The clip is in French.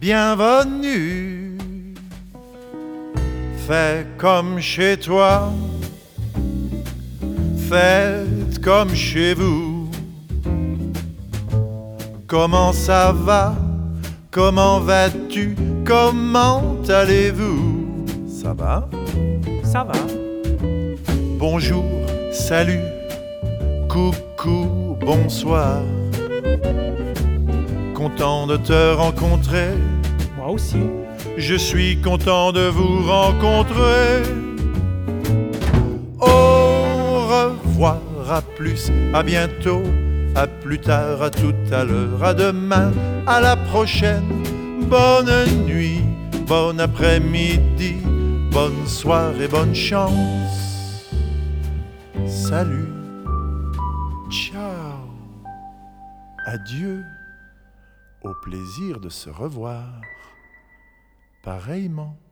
bienvenue. Fais comme chez toi, faites comme chez vous. Comment ça va? Comment vas-tu? Comment allez-vous? Ça va? Ça va. Bonjour, salut, coucou, bonsoir. Content de te rencontrer. Moi aussi. Je suis content de vous rencontrer. Au revoir, à plus, à bientôt, à plus tard, à tout à l'heure, à demain, à la prochaine. Bonne nuit, bon après-midi, bonne soirée, bonne chance. Salut, ciao, adieu, au plaisir de se revoir. Pareillement.